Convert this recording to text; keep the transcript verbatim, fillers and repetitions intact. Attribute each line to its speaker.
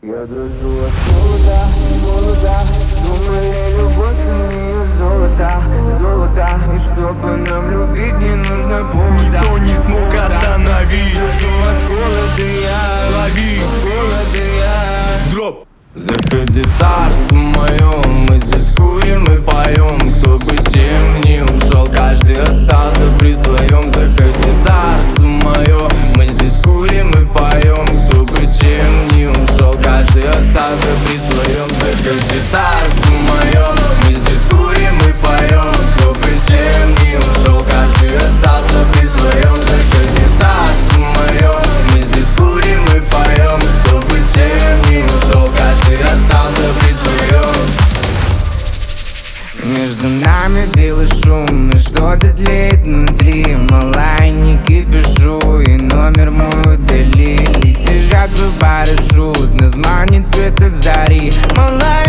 Speaker 1: Я дрожу от холода, холода. Думаю, любовь у нее золото, золото. И чтобы нам любить, не нужно повода.
Speaker 2: Никто не смог остановить.
Speaker 1: Дрожу от холода я,
Speaker 2: Лови
Speaker 1: холода я.
Speaker 2: дроп.
Speaker 3: Заходи в царство мое, мы здесь курим и поем. Кто бы с чем ни ушел, каждый остался при своем. Заходи в царство мое, мы здесь курим и поем. Кто бы с чем ни ушел, каждый остался при своем. Заходи в царство мое, мы здесь курим и поем. Кто бы с чем ни ушел, каждый остался при своем. Заходи в царство мое, мы здесь курим и поем. Кто бы с чем ни ушел, каждый остался при своем. Между нами белый шум, и что-то тлеет внутри. Малая, не кипишу, и номер мой удалили. Тяжат в баре шут, на змане цвета зари. Малая,